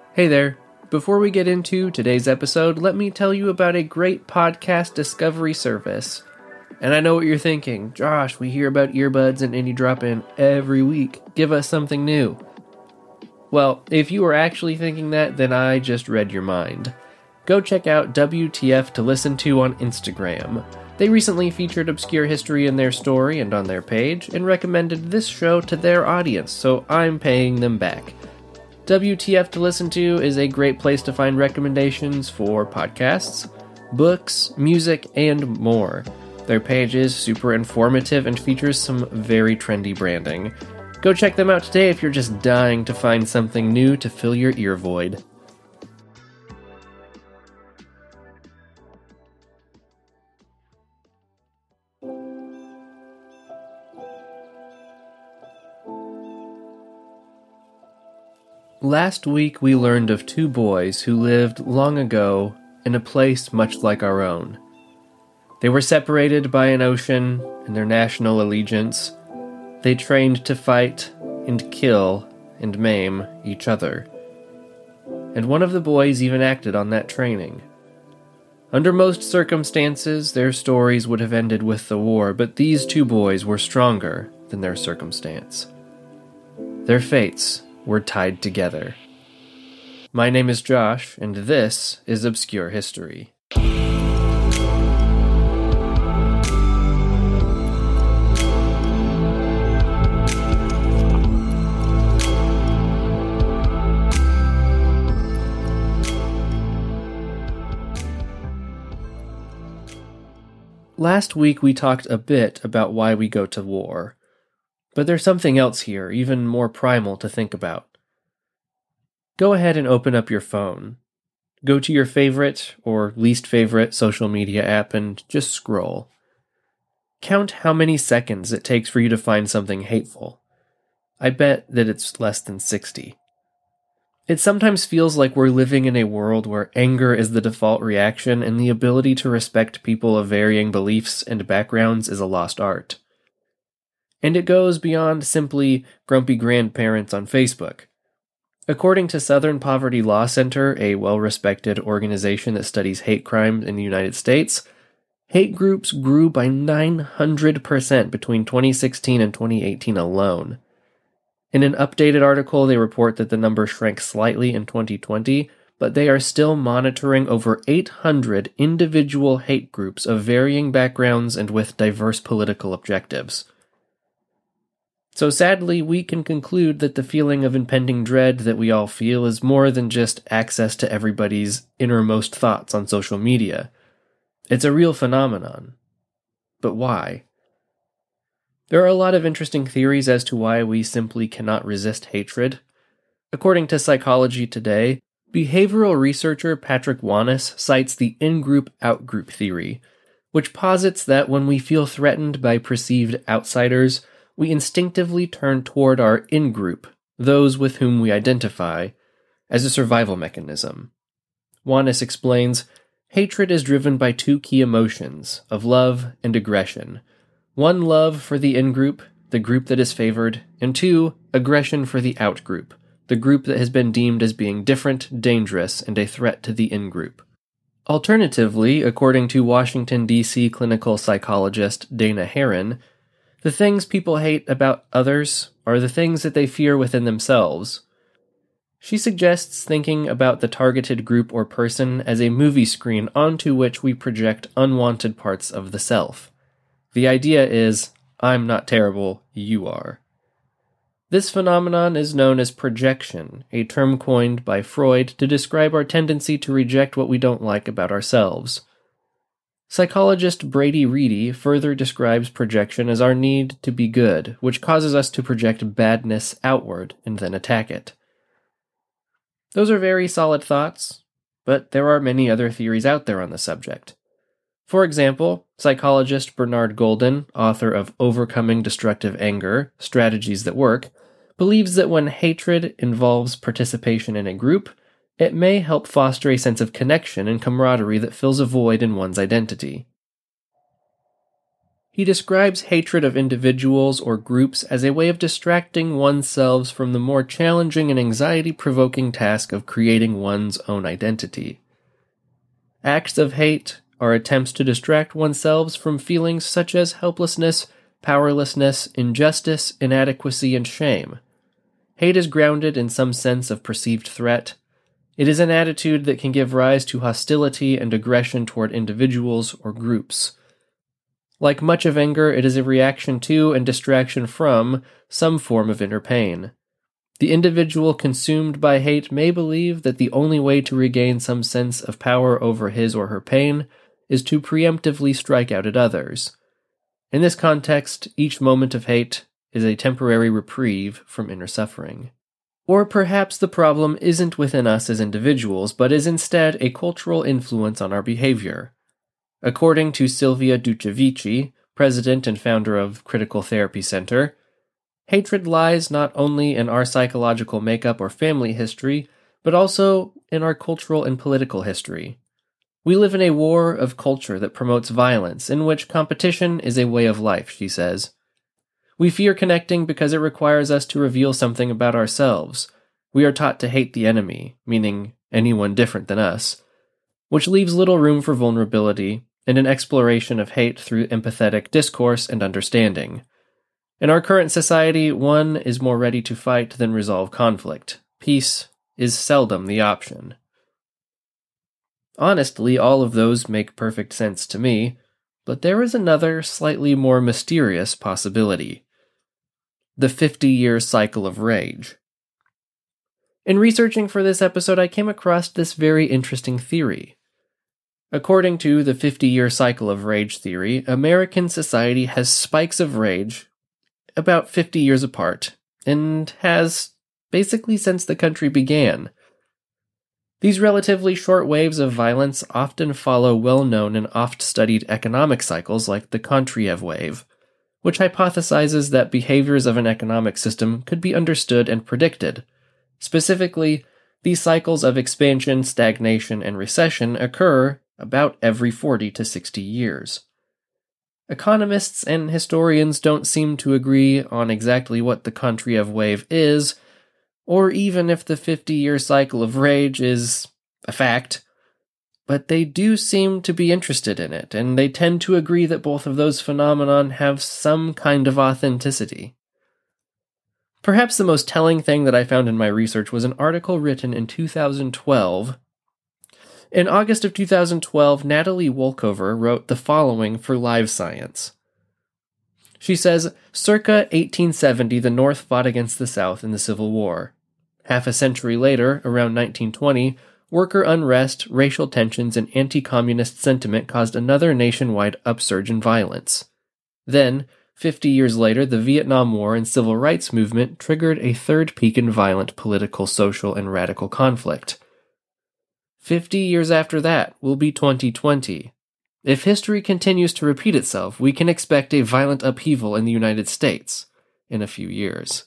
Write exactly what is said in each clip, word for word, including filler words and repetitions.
Hey there. Before we get into today's episode, let me tell you about a great podcast discovery service. And I know what you're thinking. Josh, we hear about earbuds and Indie Drop-In every week. Give us something new. Well, if you are actually thinking that, then I just read your mind. Go check out W T F to Listen To on Instagram. They recently featured obscure history in their story and on their page, and recommended this show to their audience, so I'm paying them back. W T F to Listen To is a great place to find recommendations for podcasts, books, music, and more. Their page is super informative and features some very trendy branding. Go check them out today if you're just dying to find something new to fill your ear void. Last week we learned of two boys who lived long ago in a place much like our own. They were separated by an ocean and their national allegiance. They trained to fight and kill and maim each other. And one of the boys even acted on that training. Under most circumstances, their stories would have ended with the war, but these two boys were stronger than their circumstance. Their fates were tied together. My name is Josh, and this is Obscure History. Last week we talked a bit about why we go to war. But there's something else here, even more primal to think about. Go ahead and open up your phone. Go to your favorite or least favorite social media app and just scroll. Count how many seconds it takes for you to find something hateful. I bet that it's less than sixty. It sometimes feels like we're living in a world where anger is the default reaction and the ability to respect people of varying beliefs and backgrounds is a lost art. And it goes beyond simply grumpy grandparents on Facebook. According to Southern Poverty Law Center, a well-respected organization that studies hate crime in the United States, hate groups grew by nine hundred percent between twenty sixteen and twenty eighteen alone. In an updated article, they report that the number shrank slightly in twenty twenty, but they are still monitoring over eight hundred individual hate groups of varying backgrounds and with diverse political objectives. So sadly, we can conclude that the feeling of impending dread that we all feel is more than just access to everybody's innermost thoughts on social media. It's a real phenomenon. But why? There are a lot of interesting theories as to why we simply cannot resist hatred. According to Psychology Today, behavioral researcher Patrick Wanis cites the in-group, out-group theory, which posits that when we feel threatened by perceived outsiders, we instinctively turn toward our in-group, those with whom we identify, as a survival mechanism. Wanis explains, hatred is driven by two key emotions, of love and aggression. One, love for the in-group, the group that is favored, and two, aggression for the out-group, the group that has been deemed as being different, dangerous, and a threat to the in-group. Alternatively, according to Washington, D C clinical psychologist Dana Herron, the things people hate about others are the things that they fear within themselves. She suggests thinking about the targeted group or person as a movie screen onto which we project unwanted parts of the self. The idea is, I'm not terrible, you are. This phenomenon is known as projection, a term coined by Freud to describe our tendency to reject what we don't like about ourselves. Psychologist Brady Reedy further describes projection as our need to be good, which causes us to project badness outward and then attack it. Those are very solid thoughts, but there are many other theories out there on the subject. For example, psychologist Bernard Golden, author of Overcoming Destructive Anger, Strategies That Work, believes that when hatred involves participation in a group, it may help foster a sense of connection and camaraderie that fills a void in one's identity. He describes hatred of individuals or groups as a way of distracting oneself from the more challenging and anxiety-provoking task of creating one's own identity. Acts of hate are attempts to distract oneself from feelings such as helplessness, powerlessness, injustice, inadequacy, and shame. Hate is grounded in some sense of perceived threat. It is an attitude that can give rise to hostility and aggression toward individuals or groups. Like much of anger, it is a reaction to and distraction from some form of inner pain. The individual consumed by hate may believe that the only way to regain some sense of power over his or her pain is to preemptively strike out at others. In this context, each moment of hate is a temporary reprieve from inner suffering. Or perhaps the problem isn't within us as individuals, but is instead a cultural influence on our behavior. According to Silvia Ducevici, president and founder of Critical Therapy Center, hatred lies not only in our psychological makeup or family history, but also in our cultural and political history. We live in a war of culture that promotes violence, in which competition is a way of life, she says. We fear connecting because it requires us to reveal something about ourselves. We are taught to hate the enemy, meaning anyone different than us, which leaves little room for vulnerability and an exploration of hate through empathetic discourse and understanding. In our current society, one is more ready to fight than resolve conflict. Peace is seldom the option. Honestly, all of those make perfect sense to me, but there is another, slightly more mysterious possibility. The fifty-year cycle of rage. In researching for this episode, I came across this very interesting theory. According to the fifty-year cycle of rage theory, American society has spikes of rage about fifty years apart, and has basically since the country began. These relatively short waves of violence often follow well-known and oft-studied economic cycles like the Kontriev wave, which hypothesizes that behaviors of an economic system could be understood and predicted. Specifically, these cycles of expansion, stagnation, and recession occur about every forty to sixty years. Economists and historians don't seem to agree on exactly what the Kontriev wave is, or even if the fifty-year cycle of rage is a fact, but they do seem to be interested in it, and they tend to agree that both of those phenomena have some kind of authenticity. Perhaps the most telling thing that I found in my research was an article written in two thousand twelve. In August of two thousand twelve, Natalie Wolkover wrote the following for Live Science. She says, circa eighteen seventy, the North fought against the South in the Civil War. Half a century later, around nineteen twenty, worker unrest, racial tensions, and anti-communist sentiment caused another nationwide upsurge in violence. Then, fifty years later, the Vietnam War and civil rights movement triggered a third peak in violent political, social, and radical conflict. Fifty years after that will be twenty twenty. If history continues to repeat itself, we can expect a violent upheaval in the United States in a few years.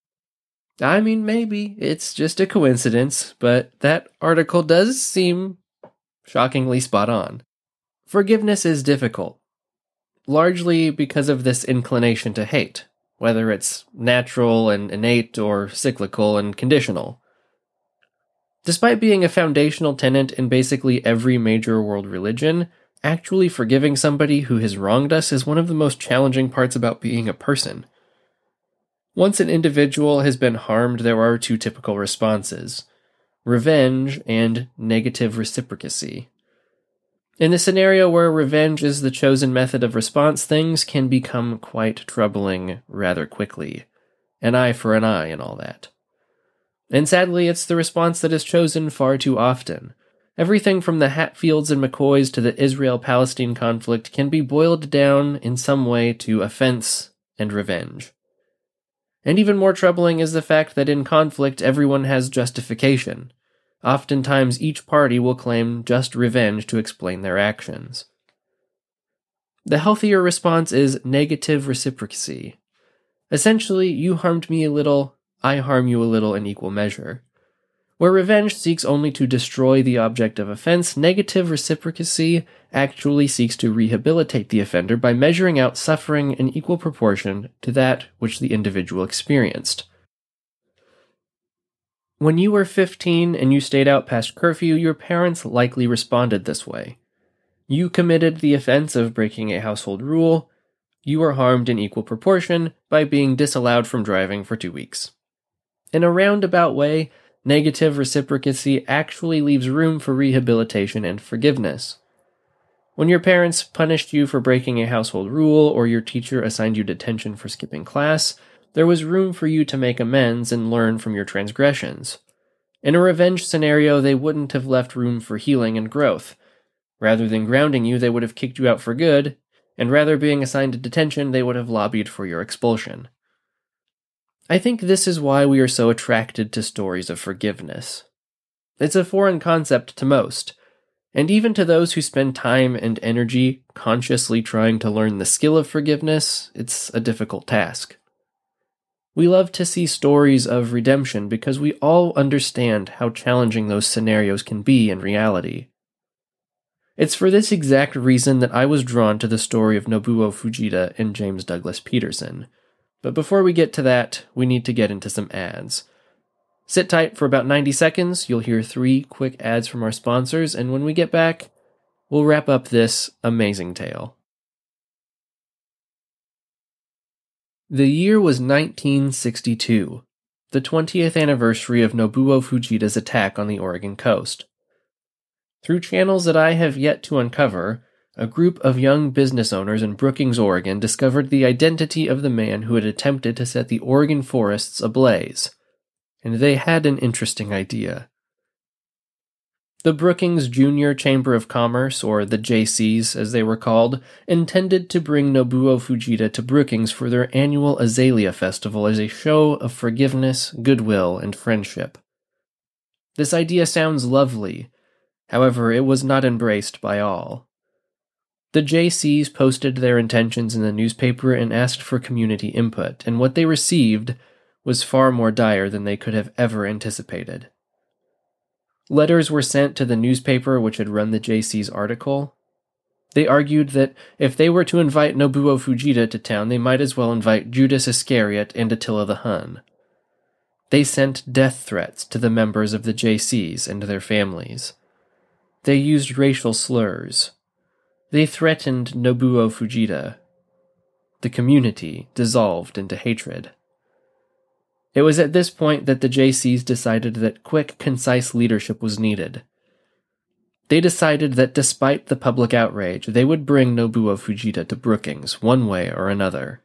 I mean, maybe it's just a coincidence, but that article does seem shockingly spot on. Forgiveness is difficult, largely because of this inclination to hate, whether it's natural and innate or cyclical and conditional. Despite being a foundational tenet in basically every major world religion, actually forgiving somebody who has wronged us is one of the most challenging parts about being a person. Once an individual has been harmed, there are two typical responses: revenge and negative reciprocacy. In the scenario where revenge is the chosen method of response, things can become quite troubling rather quickly. An eye for an eye and all that. And sadly, it's the response that is chosen far too often. Everything from the Hatfields and McCoys to the Israel-Palestine conflict can be boiled down in some way to offense and revenge. And even more troubling is the fact that in conflict everyone has justification. Oftentimes each party will claim just revenge to explain their actions. The healthier response is negative reciprocacy. Essentially, you harmed me a little, I harm you a little in equal measure. Where revenge seeks only to destroy the object of offense, negative reciprocacy actually seeks to rehabilitate the offender by measuring out suffering in equal proportion to that which the individual experienced. When you were fifteen and you stayed out past curfew, your parents likely responded this way. You committed the offense of breaking a household rule. You were harmed in equal proportion by being disallowed from driving for two weeks. In a roundabout way, negative reciprocacy actually leaves room for rehabilitation and forgiveness. When your parents punished you for breaking a household rule or your teacher assigned you detention for skipping class, there was room for you to make amends and learn from your transgressions. In a revenge scenario, they wouldn't have left room for healing and growth. Rather than grounding you, they would have kicked you out for good, and rather being assigned to detention, they would have lobbied for your expulsion. I think this is why we are so attracted to stories of forgiveness. It's a foreign concept to most, and even to those who spend time and energy consciously trying to learn the skill of forgiveness, it's a difficult task. We love to see stories of redemption because we all understand how challenging those scenarios can be in reality. It's for this exact reason that I was drawn to the story of Nobuo Fujita and James Douglas Peterson. But before we get to that, we need to get into some ads. Sit tight for about ninety seconds, you'll hear three quick ads from our sponsors, and when we get back, we'll wrap up this amazing tale. The year was nineteen sixty-two, the twentieth anniversary of Nobuo Fujita's attack on the Oregon coast. Through channels that I have yet to uncover, a group of young business owners in Brookings, Oregon discovered the identity of the man who had attempted to set the Oregon forests ablaze, and they had an interesting idea. The Brookings Junior Chamber of Commerce, or the J Cs as they were called, intended to bring Nobuo Fujita to Brookings for their annual Azalea Festival as a show of forgiveness, goodwill, and friendship. This idea sounds lovely, however, it was not embraced by all. The J Cs posted their intentions in the newspaper and asked for community input, and what they received was far more dire than they could have ever anticipated. Letters were sent to the newspaper which had run the J C's article. They argued that if they were to invite Nobuo Fujita to town, they might as well invite Judas Iscariot and Attila the Hun. They sent death threats to the members of the J Cs and their families. They used racial slurs. They threatened Nobuo Fujita. The community dissolved into hatred. It was at this point that the J Cs decided that quick, concise leadership was needed. They decided that despite the public outrage, they would bring Nobuo Fujita to Brookings one way or another.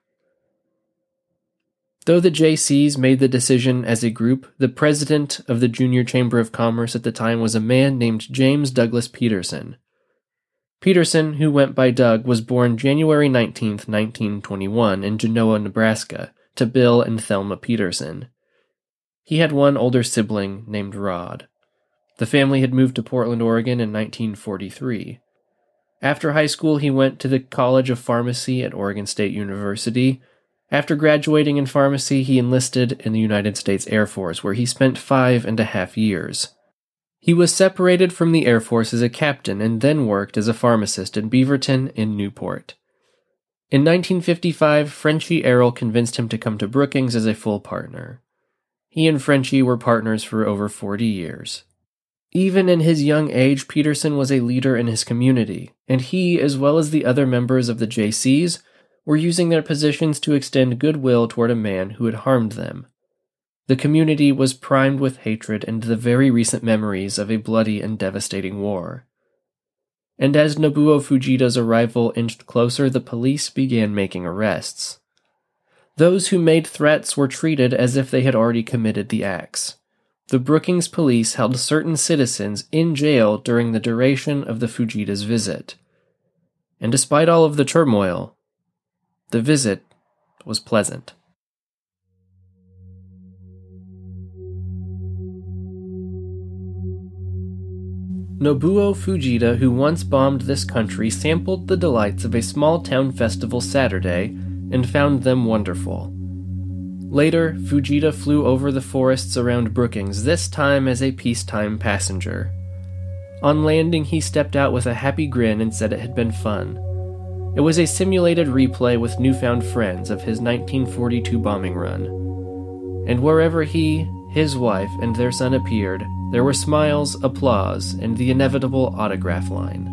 Though the J Cs made the decision as a group, the president of the Junior Chamber of Commerce at the time was a man named James Douglas Peterson. Peterson, who went by Doug, was born January nineteenth, nineteen twenty-one in Genoa, Nebraska, to Bill and Thelma Peterson. He had one older sibling named Rod. The family had moved to Portland, Oregon in nineteen forty-three. After high school, he went to the College of Pharmacy at Oregon State University. After graduating in pharmacy, he enlisted in the United States Air Force, where he spent five and a half years. He was separated from the Air Force as a captain and then worked as a pharmacist in Beaverton in Newport. In nineteen fifty-five, Frenchie Errol convinced him to come to Brookings as a full partner. He and Frenchie were partners for over forty years. Even in his young age, Peterson was a leader in his community, and he, as well as the other members of the J Cs, were using their positions to extend goodwill toward a man who had harmed them. The community was primed with hatred and the very recent memories of a bloody and devastating war. And as Nobuo Fujita's arrival inched closer, the police began making arrests. Those who made threats were treated as if they had already committed the acts. The Brookings police held certain citizens in jail during the duration of the Fujita's visit. And despite all of the turmoil, the visit was pleasant. Nobuo Fujita, who once bombed this country, sampled the delights of a small-town festival Saturday and found them wonderful. Later, Fujita flew over the forests around Brookings, this time as a peacetime passenger. On landing, he stepped out with a happy grin and said it had been fun. It was a simulated replay with newfound friends of his nineteen forty-two bombing run. And wherever he, his wife, and their son appeared, there were smiles, applause, and the inevitable autograph line.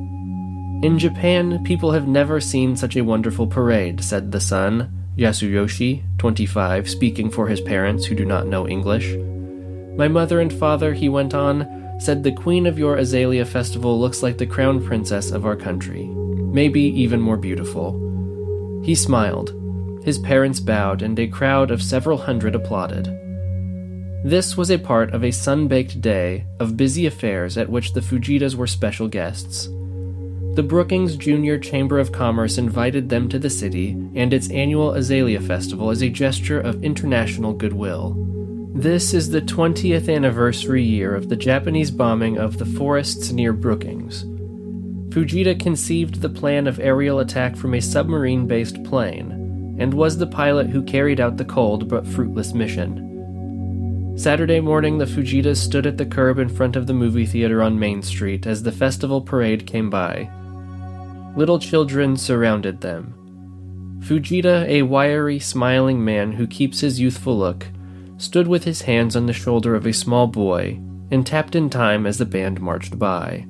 In Japan, people have never seen such a wonderful parade, said the son, Yasuyoshi, twenty-five, speaking for his parents who do not know English. My mother and father, he went on, said the queen of your Azalea festival looks like the crown princess of our country, maybe even more beautiful. He smiled. His parents bowed, and a crowd of several hundred applauded. This was a part of a sun-baked day of busy affairs at which the Fujitas were special guests. The Brookings Junior Chamber of Commerce invited them to the city and its annual Azalea Festival as a gesture of international goodwill. This is the twentieth anniversary year of the Japanese bombing of the forests near Brookings. Fujita conceived the plan of aerial attack from a submarine-based plane, and was the pilot who carried out the cold but fruitless mission. Saturday morning, the Fujitas stood at the curb in front of the movie theater on Main Street as the festival parade came by. Little children surrounded them. Fujita, a wiry, smiling man who keeps his youthful look, stood with his hands on the shoulder of a small boy and tapped in time as the band marched by.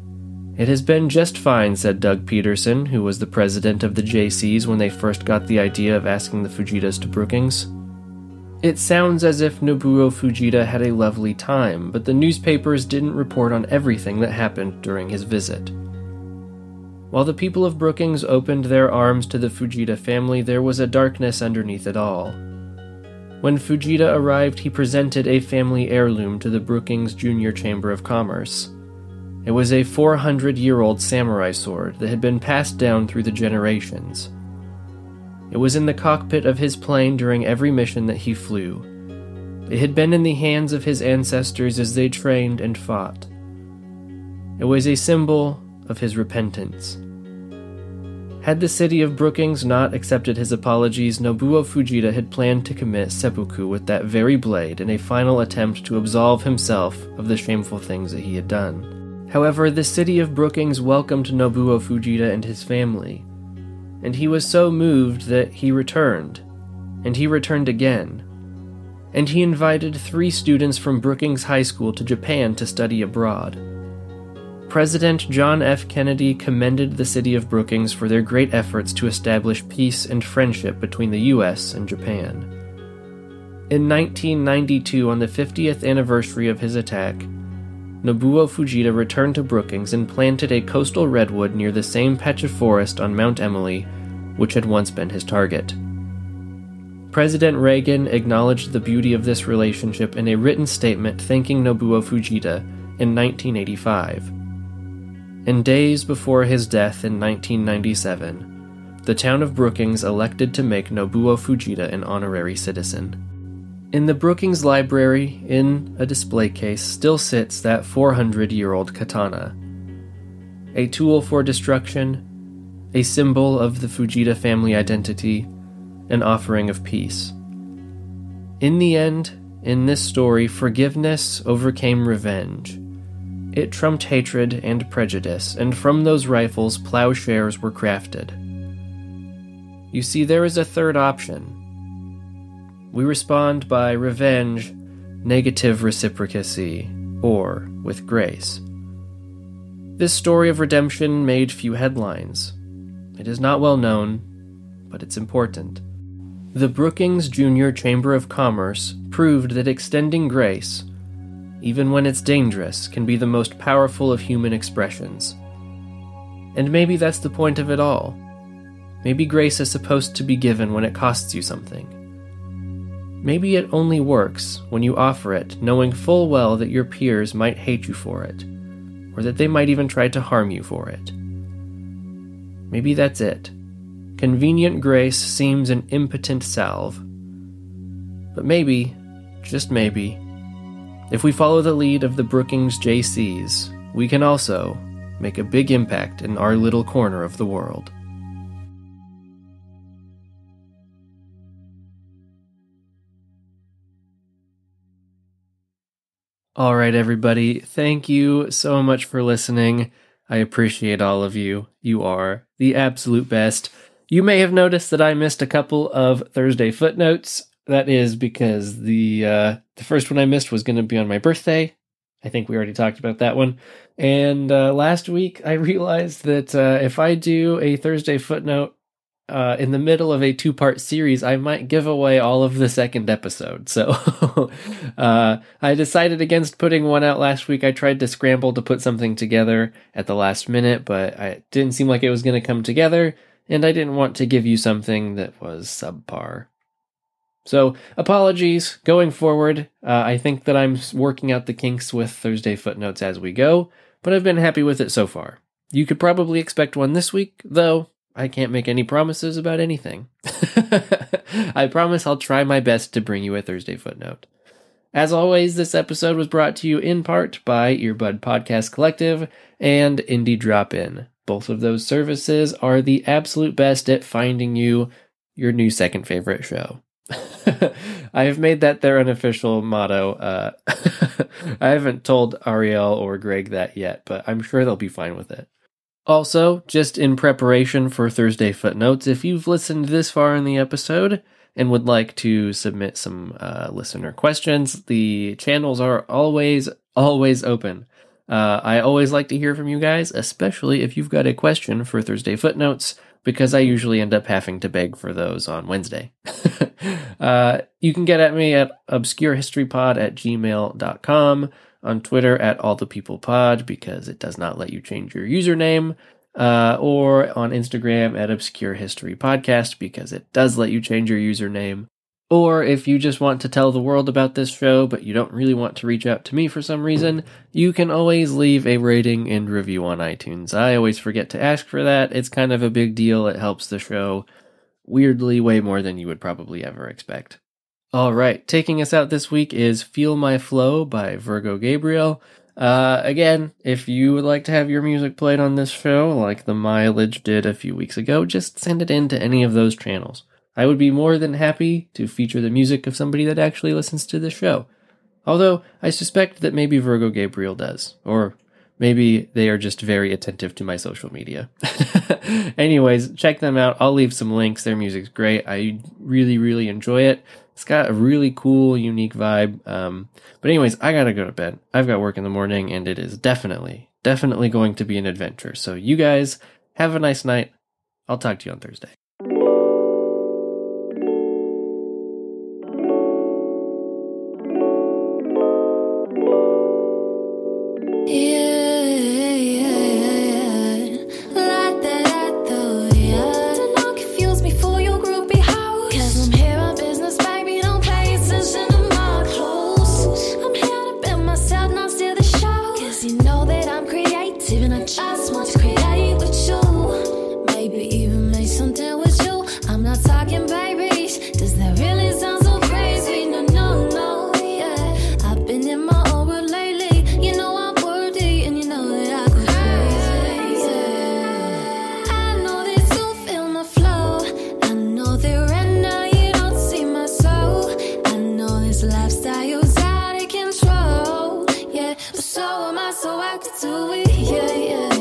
It has been just fine, said Doug Peterson, who was the president of the J Cs when they first got the idea of asking the Fujitas to Brookings. It sounds as if Nobuo Fujita had a lovely time, but the newspapers didn't report on everything that happened during his visit. While the people of Brookings opened their arms to the Fujita family, there was a darkness underneath it all. When Fujita arrived, he presented a family heirloom to the Brookings Junior Chamber of Commerce. It was a four hundred year old samurai sword that had been passed down through the generations. It was in the cockpit of his plane during every mission that he flew. It had been in the hands of his ancestors as they trained and fought. It was a symbol of his repentance. Had the city of Brookings not accepted his apologies, Nobuo Fujita had planned to commit seppuku with that very blade in a final attempt to absolve himself of the shameful things that he had done. However, the city of Brookings welcomed Nobuo Fujita and his family, and he was so moved that he returned, and he returned again, and he invited three students from Brookings High School to Japan to study abroad. President John F. Kennedy commended the city of Brookings for their great efforts to establish peace and friendship between the U S and Japan. In nineteen ninety-two, on the fiftieth anniversary of his attack, Nobuo Fujita returned to Brookings and planted a coastal redwood near the same patch of forest on Mount Emily, which had once been his target. President Reagan acknowledged the beauty of this relationship in a written statement thanking Nobuo Fujita in nineteen eighty-five. And days before his death in nineteen ninety-seven, the town of Brookings elected to make Nobuo Fujita an honorary citizen. In the Brookings Library, in a display case, still sits that four hundred year old katana. A tool for destruction, a symbol of the Fujita family identity, an offering of peace. In the end, in this story, forgiveness overcame revenge. It trumped hatred and prejudice, and from those rifles, plowshares were crafted. You see, there is a third option. We respond by revenge, negative reciprocacy, or with grace. This story of redemption made few headlines. It is not well known, but it's important. The Brookings Junior Chamber of Commerce proved that extending grace, even when it's dangerous, can be the most powerful of human expressions. And maybe that's the point of it all. Maybe grace is supposed to be given when it costs you something. Maybe it only works when you offer it, knowing full well that your peers might hate you for it, or that they might even try to harm you for it. Maybe that's it. Convenient grace seems an impotent salve. But maybe, just maybe, if we follow the lead of the Brookings J Cs, we can also make a big impact in our little corner of the world. All right, everybody. Thank you so much for listening. I appreciate all of you. You are the absolute best. You may have noticed that I missed a couple of Thursday footnotes. That is because the uh, the first one I missed was going to be on my birthday. I think we already talked about that one. And uh, last week, I realized that uh, if I do a Thursday footnote uh, in the middle of a two-part series, I might give away all of the second episode. So uh, I decided against putting one out last week. I tried to scramble to put something together at the last minute, but it didn't seem like it was going to come together, and I didn't want to give you something that was subpar. So, apologies. Going forward, uh, I think that I'm working out the kinks with Thursday footnotes as we go, but I've been happy with it so far. You could probably expect one this week, though I can't make any promises about anything. I promise I'll try my best to bring you a Thursday footnote. As always, this episode was brought to you in part by Earbud Podcast Collective and Indie Drop-In. Both of those services are the absolute best at finding you your new second favorite show. I have made that their unofficial motto. Uh, I haven't told Ariel or Greg that yet, but I'm sure they'll be fine with it. Also, just in preparation for Thursday footnotes, if you've listened this far in the episode and would like to submit some uh, listener questions, the channels are always, always open. Uh, I always like to hear from you guys, especially if you've got a question for Thursday footnotes, because I usually end up having to beg for those on Wednesday. uh, you can get at me at obscurehistorypod at gmail dot com, on Twitter at allthepeoplepod, because it does not let you change your username, uh, or on Instagram at obscurehistorypodcast, because it does let you change your username. Or if you just want to tell the world about this show, but you don't really want to reach out to me for some reason, you can always leave a rating and review on iTunes. I always forget to ask for that. It's kind of a big deal. It helps the show weirdly way more than you would probably ever expect. All right, taking us out this week is Feel My Flow by Virgo Gabriel. Uh, again, if you would like to have your music played on this show, like the Mileage did a few weeks ago, just send it in to any of those channels. I would be more than happy to feature the music of somebody that actually listens to the show. Although, I suspect that maybe Virgo Gabriel does. Or maybe they are just very attentive to my social media. Anyways, check them out. I'll leave some links. Their music's great. I really, really enjoy it. It's got a really cool, unique vibe. Um, but anyways, I gotta go to bed. I've got work in the morning, and it is definitely, definitely going to be an adventure. So you guys, have a nice night. I'll talk to you on Thursday. Lifestyle's out of control, yeah. But so am I, so I could do it, yeah, yeah.